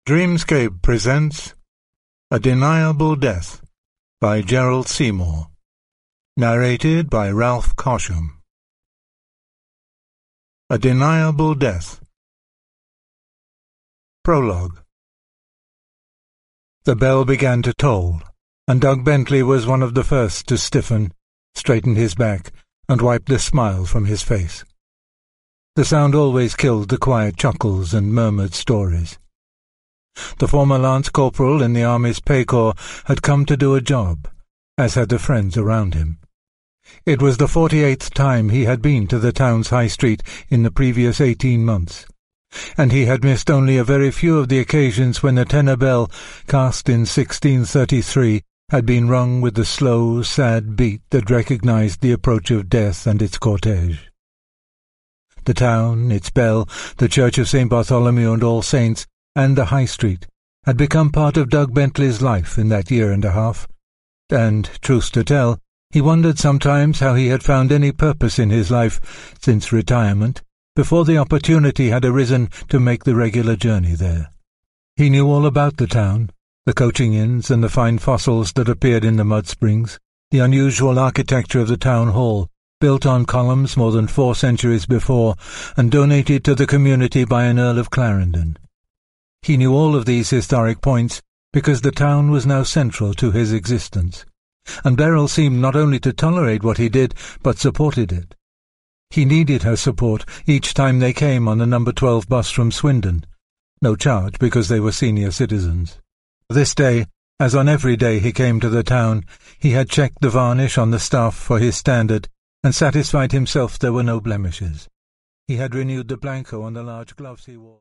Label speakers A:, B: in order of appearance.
A: Dreamscape presents A Deniable Death by Gerald Seymour. Narrated by Ralph Cosham. A Deniable Death. Prologue. The bell began to toll, and Doug Bentley was one of the first to stiffen, straighten his back, and wipe the smile from his face. The sound always killed the quiet chuckles and murmured stories. The former Lance Corporal in the Army's Pay Corps had come to do a job, as had the friends around him. It was the 48th time he had been to the town's high street in the previous 18 months, and he had missed only a very few of the occasions when the tenor bell, cast in 1633, had been rung with the slow, sad beat that recognized the approach of death and its cortege. The town, its bell, the Church of St. Bartholomew and All Saints, and the High Street had become part of Doug Bentley's life in that year and a half, and, truth to tell, he wondered sometimes how he had found any purpose in his life since retirement, before the opportunity had arisen to make the regular journey there. He knew all about the town, the coaching inns and the fine fossils that appeared in the mud springs, the unusual architecture of the town hall, built on columns more than 4 centuries before, and donated to the community by an Earl of Clarendon. He knew all of these historic points because the town was now central to his existence, and Beryl seemed not only to tolerate what he did, but supported it. He needed her support each time they came on the number 12 bus from Swindon. No charge because they were senior citizens. This day, as on every day he came to the town, he had checked the varnish on the stuff for his standard and satisfied himself there were no blemishes. He had renewed the blanco on the large gloves he wore.